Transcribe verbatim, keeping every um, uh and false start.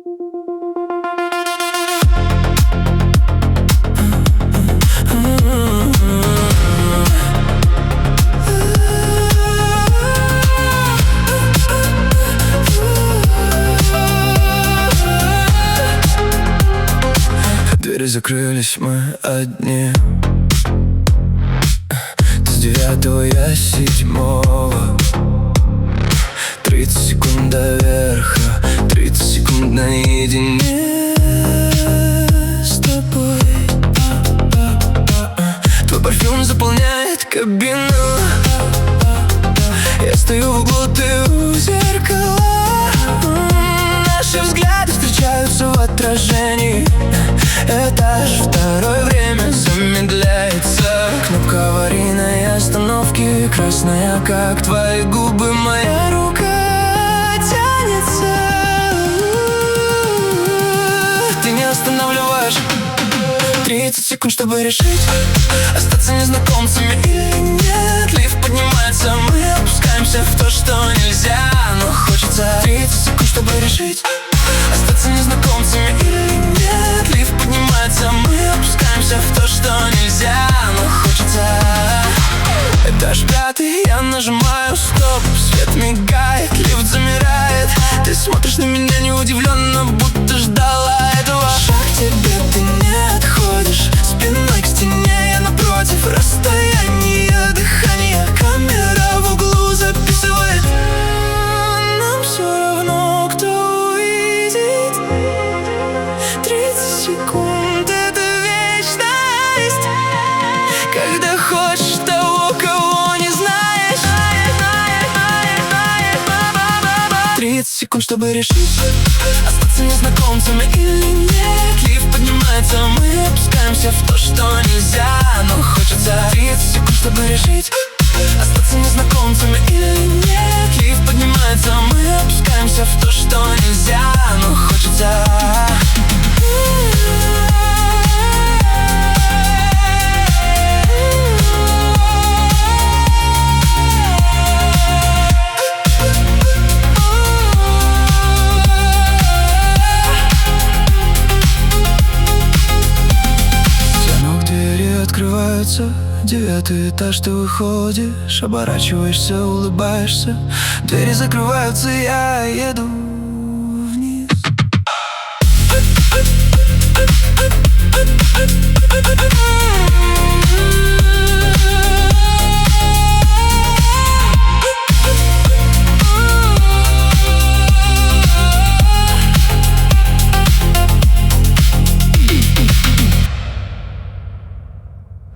Двери закрылись, мы одни. Ты с девятого, я с седьмого. Тридцать секунд до верха, тридцать секунд наедине с тобой. Твой парфюм заполняет кабину. Я стою в углу, ты у зеркала. Наши взгляды встречаются в отражении. Этаж второй, время замедляется. Кнопка аварийной остановки, красная, как твои губы. Моя рука тянется. Ты не останавливаешь. Тридцать секунд, чтобы решить, остаться незнакомцами или нет. Лифт поднимается, мы опускаемся в то, что нельзя, но хочется. Тридцать секунд, чтобы решить, остаться незнакомцами или нет. Лифт поднимается, мы опускаемся в то, что нельзя, но хочется. Этаж пятый, я нажимаю стоп. Свет мигает, лифт замирает. Ты смотришь на меня не удивленно, будто ждала этого. Шаг к тебе, ты не отходишь. Спиной к стене, я напротив. Расстояние, дыхание, камера в углу записывает. Нам все равно, кто увидит. Тридцать секунд — это вечность, когда хочешь того, кого не знаешь. Тридцать секунд, чтобы решить, остаться незнакомцами или нет. Лифт поднимается, мы опускаемся в то, что нельзя, но хочется. Тридцать секунд, чтобы решить, остаться незнакомцами или нет. Лифт поднимается, мы опускаемся в то, что нельзя, но хочется. Открываются, девятый этаж, ты выходишь, оборачиваешься, улыбаешься. Двери закрываются, я еду.